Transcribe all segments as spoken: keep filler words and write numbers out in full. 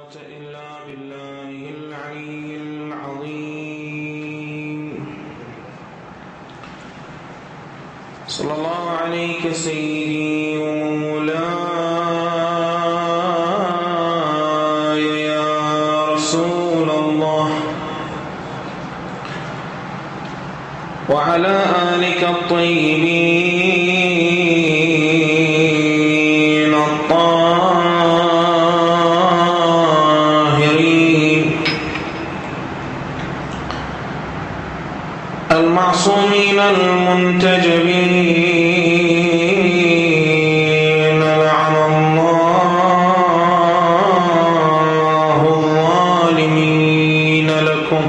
قوة إلا بالله العلي العظيم. صلى الله عليك سيدي ومولاي يا رسول الله، وعلى آلك الطيبين الطاهرين المعصومين المنتجبين، لعن الله الظالمين لكم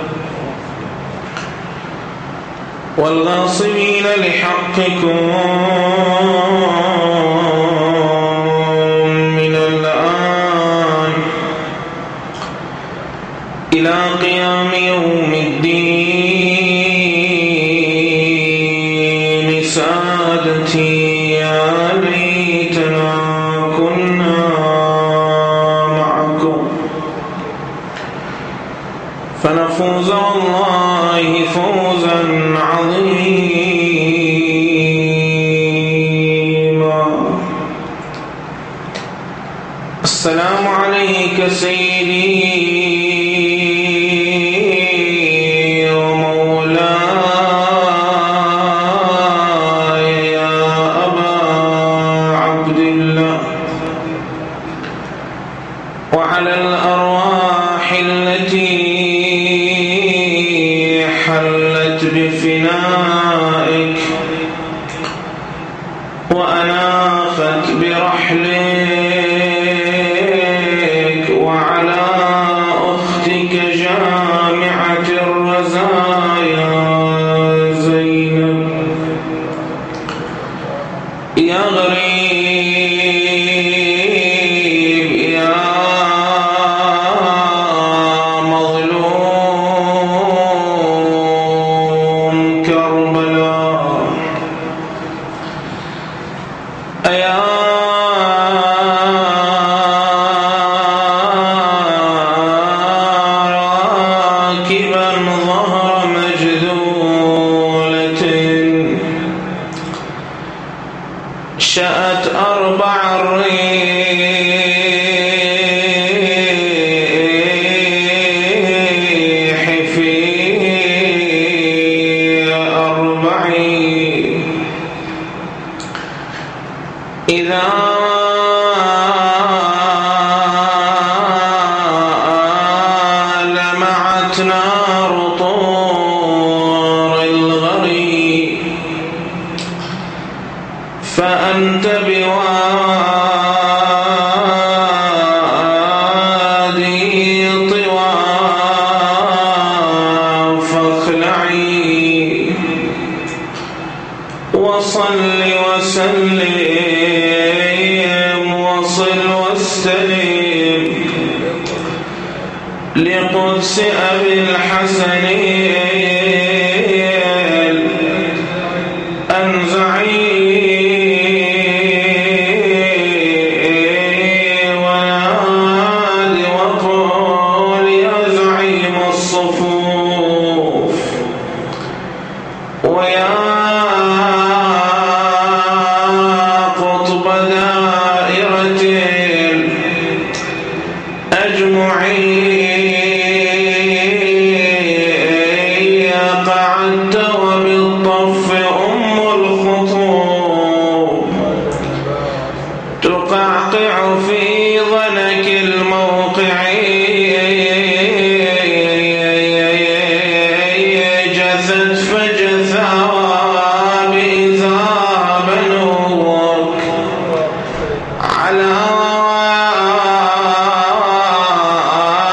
والغاصبين لحقكم من الآن إلى قيام يوم الدين. سادتي يا ليتنا كنا معكم فنفوز والله فوزا عظيما. السلام عليك سيدي ومولاي يا أبا عبد الله، وعلى الأرواح التي حلت بفنائك وأناخت برحلك، وعلى أختك جامعة الرزايا زينب يا غريب يا مظلوم كربلاء، أيا راكبا ظهر مجذولة شأت أربع الريح في أربعين، إذا لمعت نار طور الغريب فأنت بوادي طوى فاخلعي وصل وسلم وصل واستلم لقدس أبي الحسن أنزعي ونادي وقل يا زعيم الصفوف ويا قطب دائرة أجمعين، قعدت وبالطف أم الخطوب تقعقع في ظنك الموقع، جثت فجثا بإذا بنوك على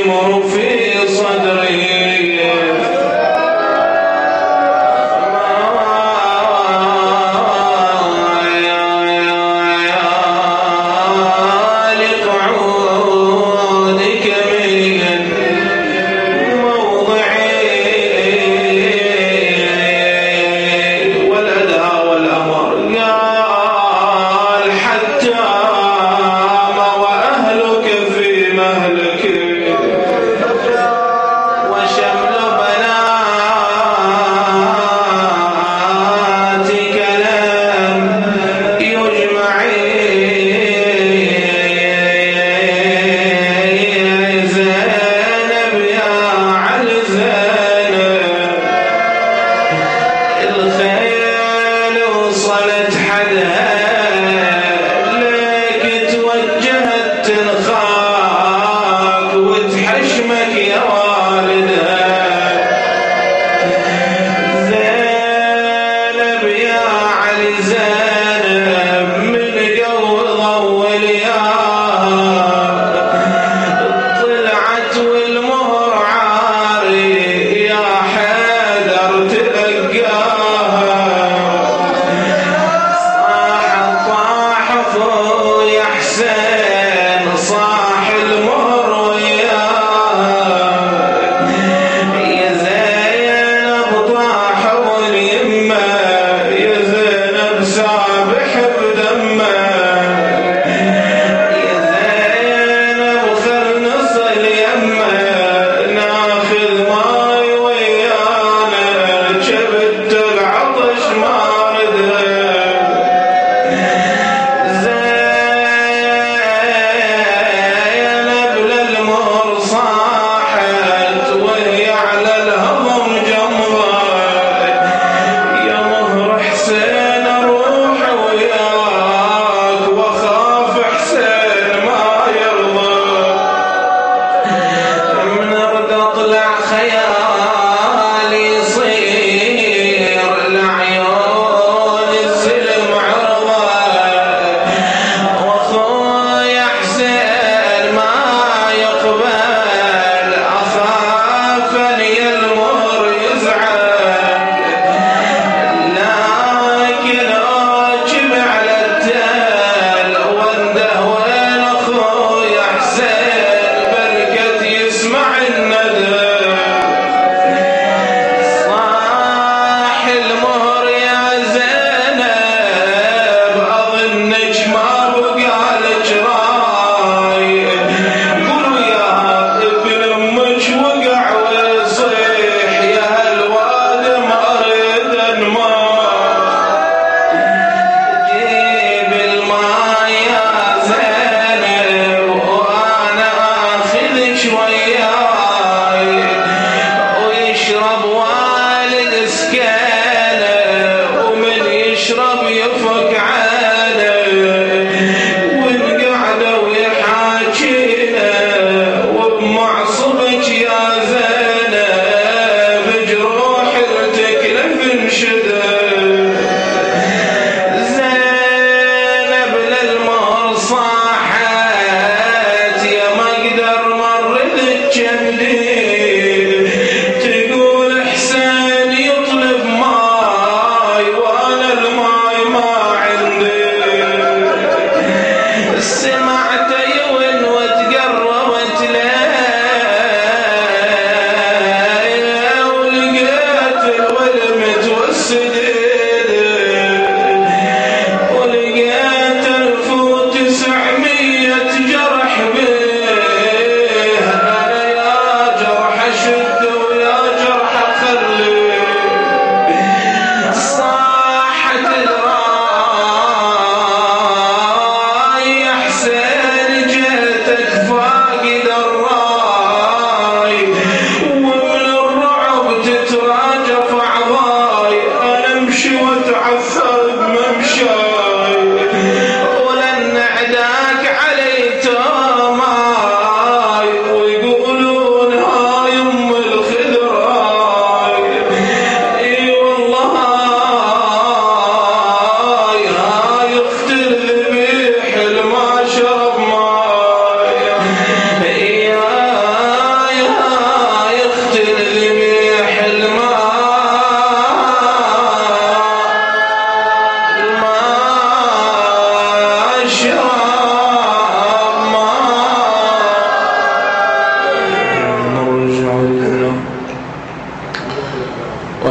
الأمر في صدري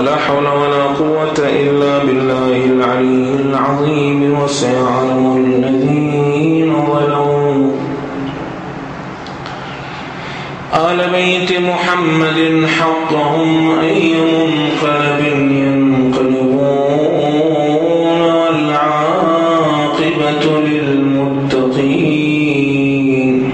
ولا حول ولا قوة إلا بالله العلي العظيم. وسيعلم الذين ظلموا آل بيت محمد حقهم أي منقلب ينقلبون والعاقبة للمتقين.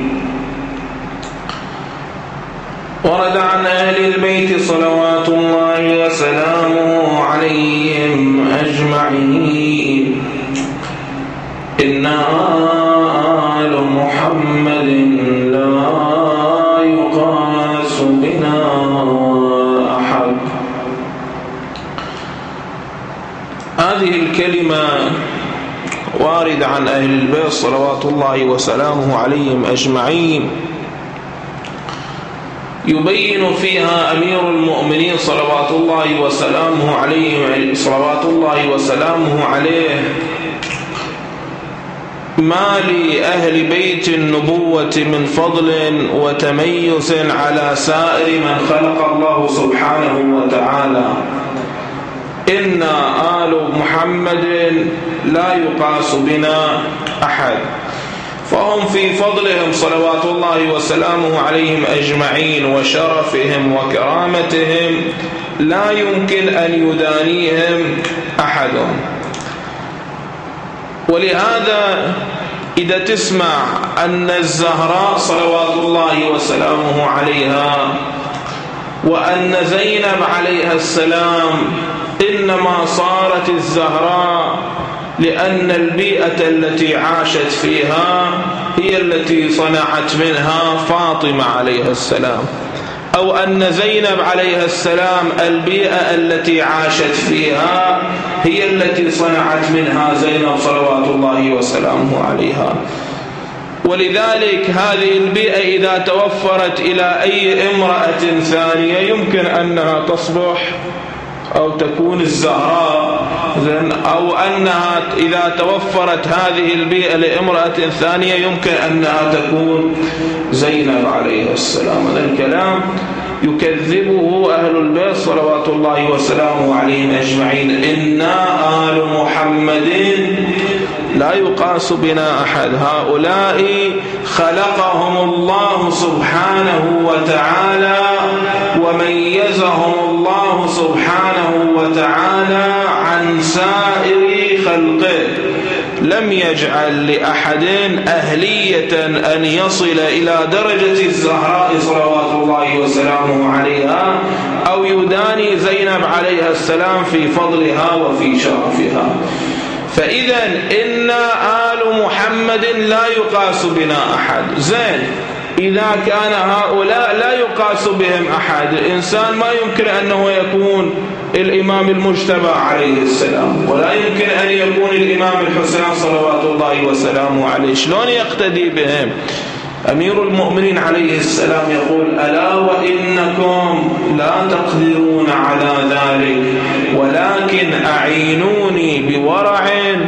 ورد عن أهل البيت صلوات الله وسلامه عليهم أجمعين إن آل محمد لا يقاس بنا أحد. هذه الكلمة وارد عن أهل البيت صلوات الله وسلامه عليهم أجمعين، يبين فيها أمير المؤمنين صلوات الله وسلامه عليه صلوات الله وسلامه عليه ما لأهل بيت النبوة من فضل وتميز على سائر من خلق الله سبحانه وتعالى. إن آل محمد لا يقاس بنا أحد، فهم في فضلهم صلوات الله وسلامه عليهم أجمعين وشرفهم وكرامتهم لا يمكن أن يدانيهم أحد. ولهذا إذا تسمع أن الزهراء صلوات الله وسلامه عليها وأن زينب عليها السلام إنما صارت الزهراء لأن البيئة التي عاشت فيها هي التي صنعت منها فاطمة عليها السلام، أو أن زينب عليها السلام البيئة التي عاشت فيها هي التي صنعت منها زينب صلوات الله وسلامه عليها. ولذلك هذه البيئة إذا توفرت إلى أي امرأة ثانية يمكن أنها تصبح أو تكون الزهراء، أو أنها إذا توفرت هذه البيئة لامرأة ثانية يمكن أنها تكون زينب عليه السلام. هذا الكلام يكذبه أهل البيت صلوات الله وسلامه عليهم أجمعين. إنا آل محمد لا يقاس بنا أحد، هؤلاء خلقهم الله سبحانه وتعالى وميزهم الله سبحانه وتعالى عن سائر خلقه، لم يجعل لأحد أهلية أن يصل إلى درجة الزهراء صلوات الله وسلامه عليها أو يداني زينب عليها السلام في فضلها وفي شرفها. فإذا إن آل محمد لا يقاس بنا أحد. زين، إذا كان هؤلاء لا يقاس بهم أحد، الإنسان ما يمكن أنه يكون الإمام المجتبى عليه السلام، ولا يمكن أن يكون الإمام الحسين صلوات الله وسلامه عليه، شلون يقتدي بهم؟ أمير المؤمنين عليه السلام يقول: ألا وإنكم لا تقدرون على ذلك، ولكن أعينوني بورع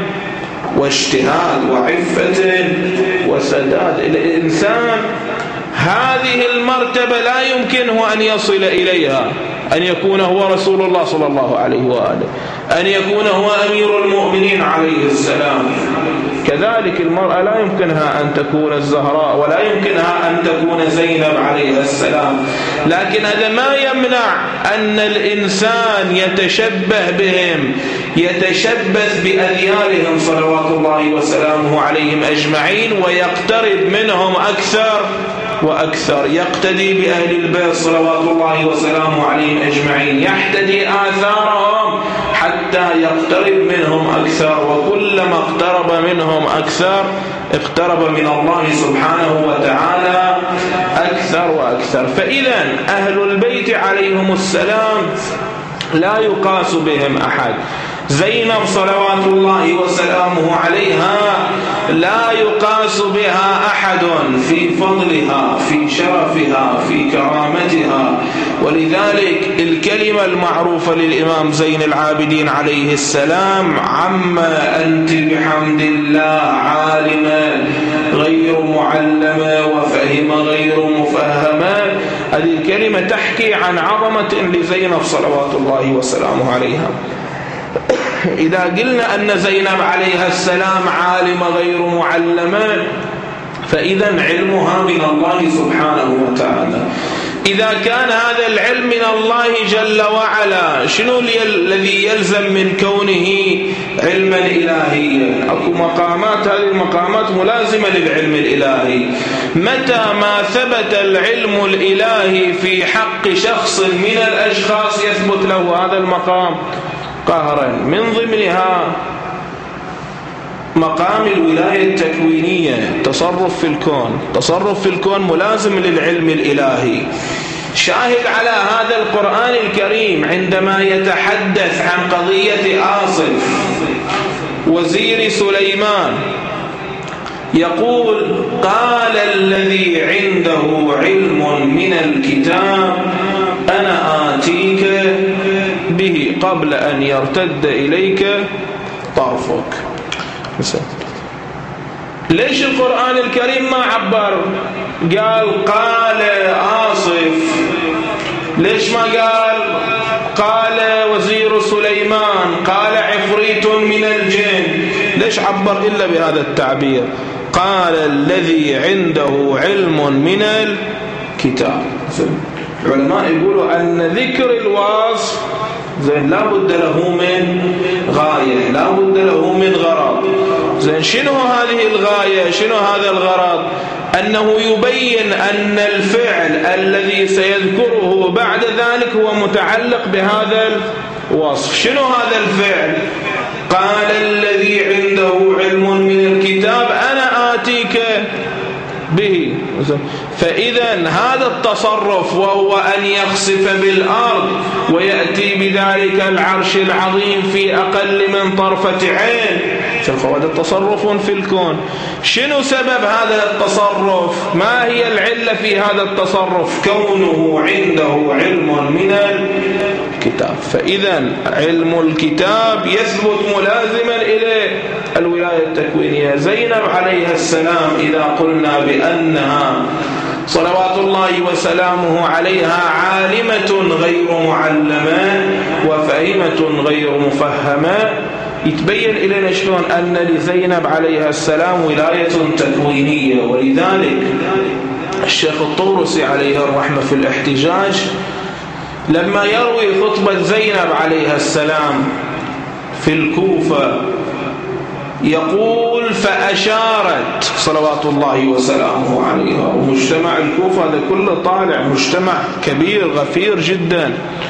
واجتهاد وعفة وسداد. الإنسان هذه المرتبة لا يمكنه أن يصل إليها، أن يكون هو رسول الله صلى الله عليه وآله، أن يكون هو أمير المؤمنين عليه السلام. كذلك المرأة لا يمكنها أن تكون الزهراء، ولا يمكنها أن تكون زينب عليه السلام، لكن هذا ما يمنع أن الإنسان يتشبه بهم، يتشبث بأذيالهم صلوات الله وسلامه عليهم أجمعين، ويقترب منهم أكثر وأكثر، يقتدي بأهل البيت صلوات الله وسلامه عليهم أجمعين، يحتدي آثارهم حتى يقترب منهم أكثر، وكلما اقترب منهم أكثر اقترب من الله سبحانه وتعالى أكثر وأكثر. فإذا أهل البيت عليهم السلام لا يقاس بهم أحد. زينب صلوات الله وسلامه عليها لا يقاس بها أحد في فضلها، في شرفها، في كرامتها. ولذلك الكلمة المعروفة للإمام زين العابدين عليه السلام: عما أنت بحمد الله عالما غير معلما وفهم غير مفهما، هذه الكلمة تحكي عن عظمة لزينب صلوات الله وسلامه عليها. إذا قلنا أن زينب عليها السلام عالمة غير معلمة، فإذا علمها من الله سبحانه وتعالى. إذا كان هذا العلم من الله جل وعلا، شنو الذي يلزم من كونه علما إلهيا؟ أكو مقامات، هذه المقامات ملازمة للعلم الإلهي. متى ما ثبت العلم الإلهي في حق شخص من الأشخاص يثبت له هذا المقام قهرا. من ضمنها مقام الولاية التكوينية، تصرف في الكون. تصرف في الكون ملازم للعلم الإلهي. شاهد على هذا القرآن الكريم عندما يتحدث عن قضية آصف وزير سليمان، يقول: قال الذي عنده علم من الكتاب أنا آتيك به قبل أن يرتد إليك طرفك. ليش القرآن الكريم ما عبر قال قال آصف؟ ليش ما قال قال وزير سليمان، قال عفريت من الجن؟ ليش عبر إلا بهذا التعبير؟ قال الذي عنده علم من الكتاب. العلماء يقولوا أن ذكر الوصف زين لا بد له من غاية، لا بد له من غرض. زين شنو هذه الغاية؟ شنو هذا الغرض؟ أنه يبين أن الفعل الذي سيذكره بعد ذلك هو متعلق بهذا الوصف. شنو هذا الفعل؟ قال الذي عنده علم من الكتاب أنا آتيك به. فإذا هذا التصرف وهو أن يخسف بالأرض ويأتي بذلك العرش العظيم في أقل من طرفة عين، هذا تصرف في الكون. شنو سبب هذا التصرف؟ ما هي العلة في هذا التصرف؟ كونه عنده علم من الكتاب. فإذا علم الكتاب يثبت ملازما إليه الولاية التكوينية. زينب عليها السلام إذا قلنا بأنها صلوات الله وسلامه عليها عالمة غير معلمة وفهمة غير مفهمة، يتبين إلينا شلون أن لزينب عليها السلام ولاية تكوينية. ولذلك الشيخ الطورسي عليه الرحمة في الاحتجاج لما يروي خطبة زينب عليها السلام في الكوفة يقول: فأشارت صلوات الله وسلامه عليها. ومجتمع الكوفة هذا كله طالع مجتمع كبير غفير جدا،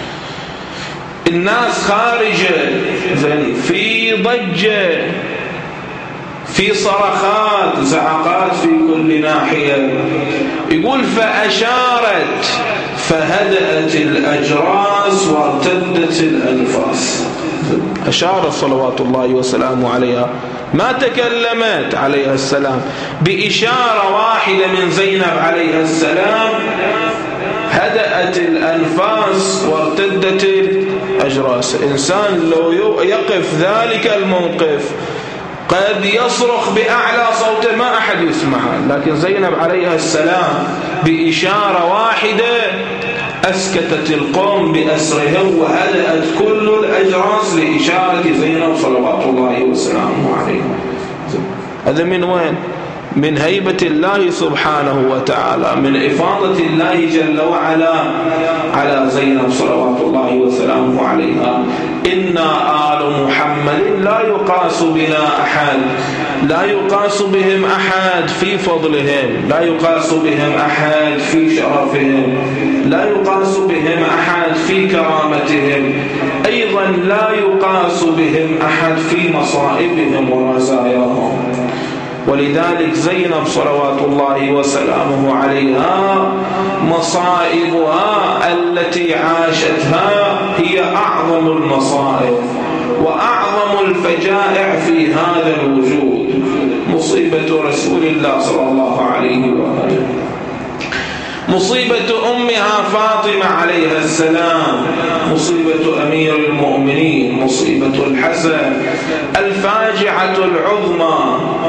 الناس خارجة زين في ضجة، في صرخات زعقات في كل ناحية. يقول: فأشارت فهدأت الأجراس وارتدت الأنفاس. أشارت صلوات الله وسلامه عليها، ما تكلمت عليها السلام، بإشارة واحدة من زينب عليها السلام هدأت الأنفاس وارتدت الأجراس. إنسان لو يقف ذلك الموقف قد يصرخ بأعلى صوت ما أحد يسمعها، لكن زينب عليها السلام بإشارة واحدة أسكتت القوم بأسرهم وهدأت كل الأجراس لإشارة زينب صلوات الله وسلامه عليها. هذا من وين؟ من هيبة الله سبحانه وتعالى، من إفاضة الله جل وعلا على زينب صلوات الله وسلامه عليها. إنا آل محمد لا يقاس بنا أحد، لا يقاس بهم أحد في فضلهم، لا يقاس بهم أحد في شرفهم، لا يقاس بهم أحد في كرامتهم، أيضا لا يقاس بهم أحد في مصائبهم ورزاياهم. ولذلك زينب صلوات الله وسلامه عليها مصائبها التي عاشتها هي أعظم المصائب وأعظم الفجائع في هذا الوجود. مصيبة رسول الله صلى الله عليه وآله، مصيبة أمها فاطمة عليها السلام، مصيبة أمير المؤمنين، مصيبة الحسن، الفاجعة العظمى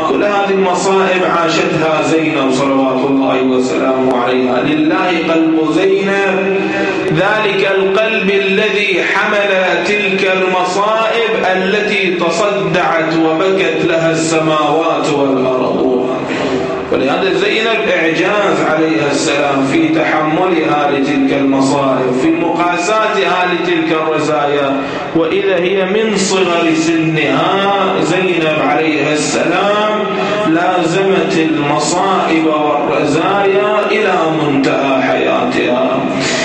كل هذه المصائب عاشتها زينب صلوات الله وسلامه عليها. لله قلب زينب، ذلك القلب الذي حمل تلك المصائب التي تصدعت وبكت لها السماوات والأرض. ولهذا زينب إعجاز عليها السلام في تحملها لتلك المصائب، في مقاساتها لتلك الرزايا. وإذا هي من صغر سنها زينب عليها السلام لازمت المصائب والرزايا إلى منتهى حياتها.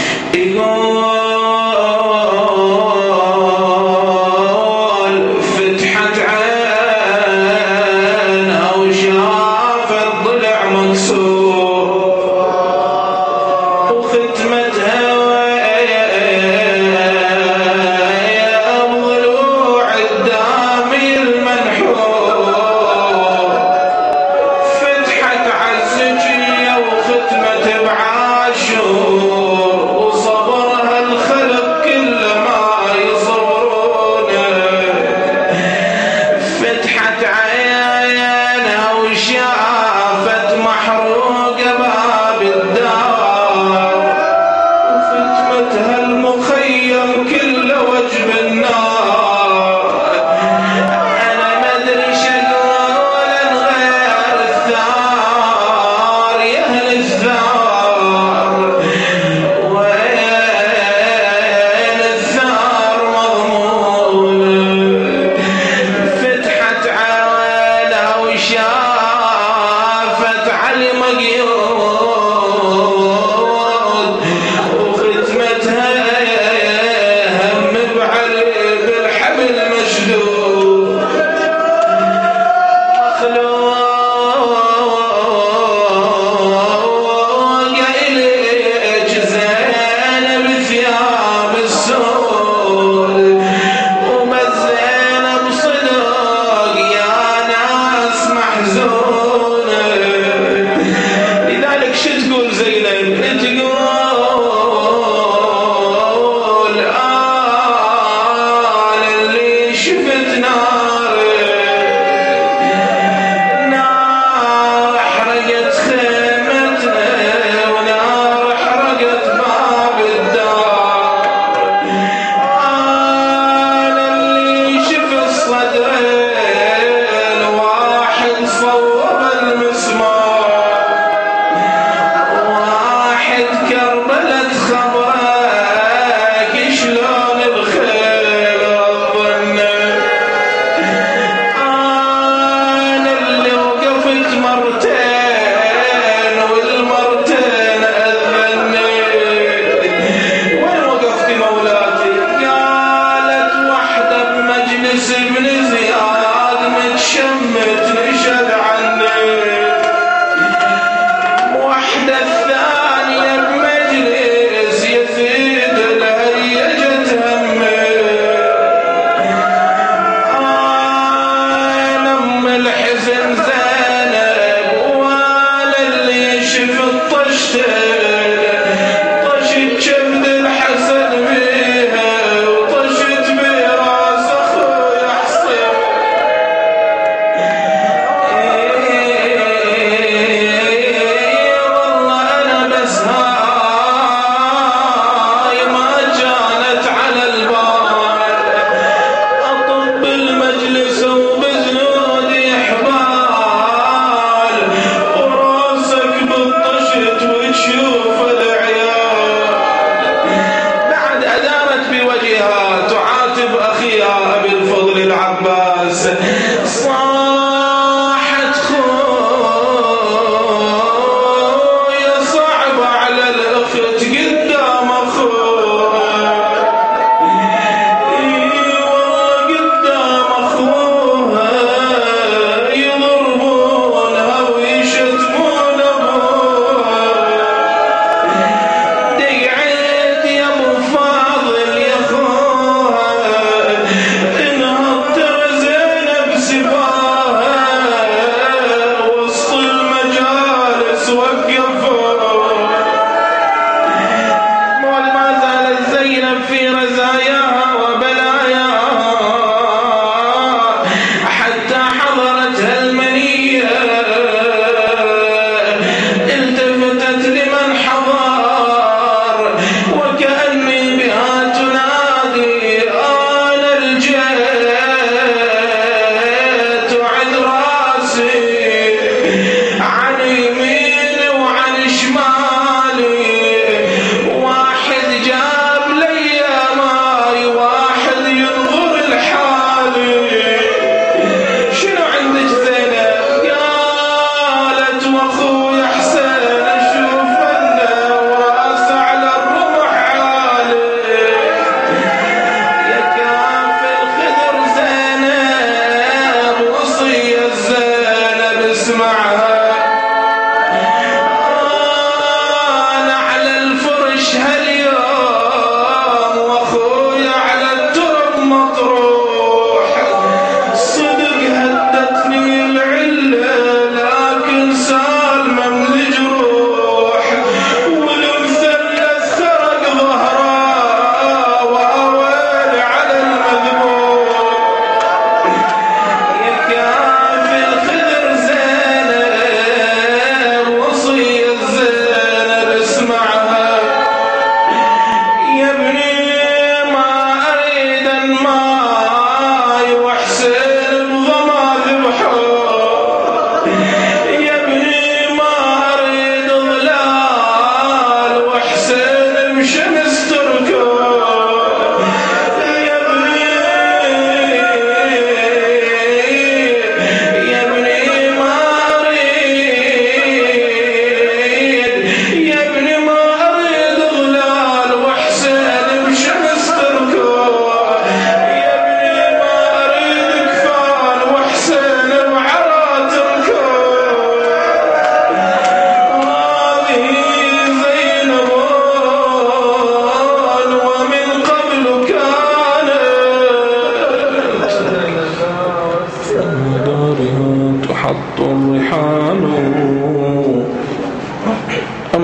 فتحت عينها وشافت ضلع مكسور، وختمتها ضلوع الدامي المنحور. فتحت عالزكية وختمت بعاشور، وصبرها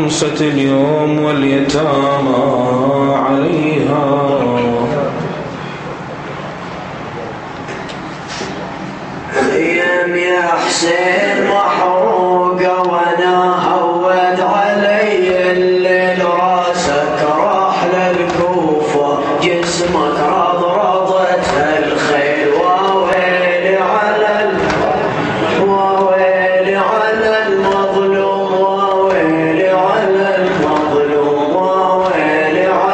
خمسة اليوم واليتامى عليها. يا حسين محروقة وانا هود علي الليل، راسك راح للكوفة جسمك رضرضتها الخيل، وويلي على وويلي على المظلوم، وويلي على المظلوم، وويلي على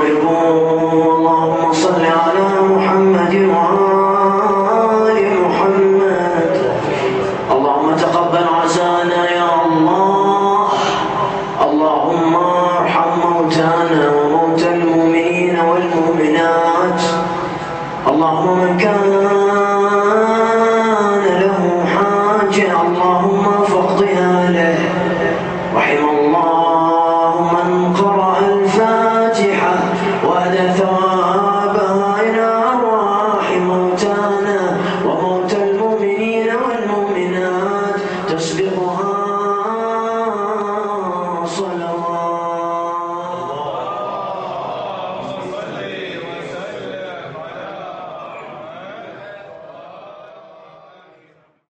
شربوا. اللهم صل على محمد وآل محمد. اللهم تقبل عزانا يا الله. اللهم ارحم موتانا وموتى المؤمنين والمؤمنات. اللهم من كان له حاجة اللهم فاقضها له. رحم الله من قرأ الفاتحة وأدى ثوابها إلى أرواح موتانا وموتى المؤمنين والمؤمنات تسبقها